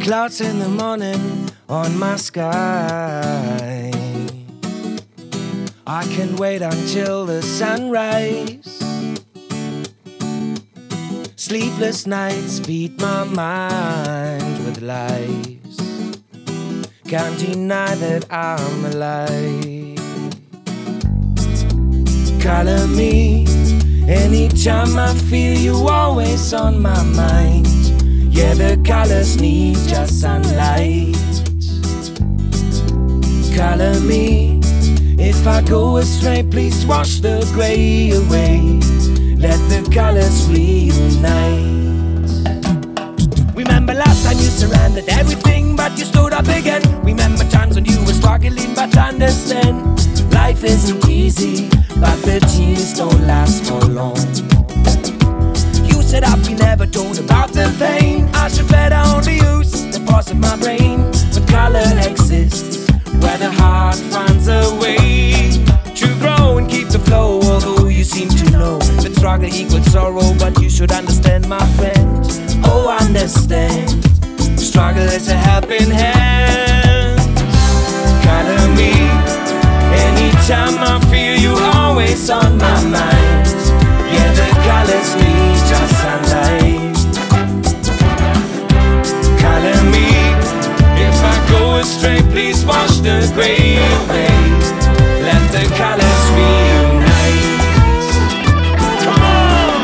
Clouds in the morning on my sky. I can't wait until the sunrise. Sleepless nights feed my mind with lies. Can't deny that I'm alive. Color me anytime I feel you, always on my mind. Yeah, the colors need just sunlight. Color me if I go astray, please wash the gray away. Let the colors reunite. Remember last time you surrendered everything, but you stood up again. Remember times when you were struggling, but understand life isn't easy, but the tears don't last for long. You said up, you never told about the pain. I should better only use the force of my brain. But color exists where the heart finds a way to grow and keep the flow. Although you seem to know that struggle equals sorrow, but you should understand, my friend. Oh, understand, struggle is a helping hand. Color me anytime I feel you, always on my mind. Yeah, the colors need just sunlight. Color me if I go astray, please wash the gray away. Let the colors reunite. Come on!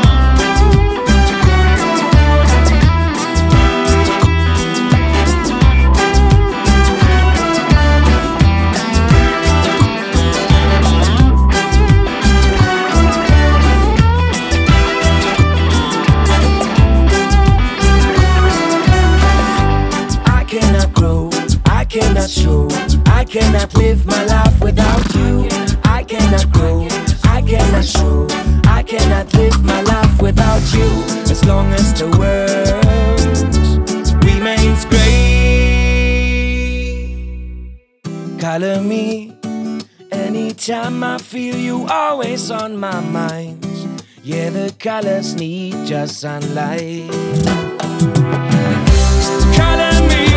I cannot grow, I cannot show, I cannot live my life without you. I cannot grow, I cannot show, I cannot live my life without you. As long as the world remains gray. Color me anytime I feel you, always on my mind. Yeah, the colors need just sunlight. Color me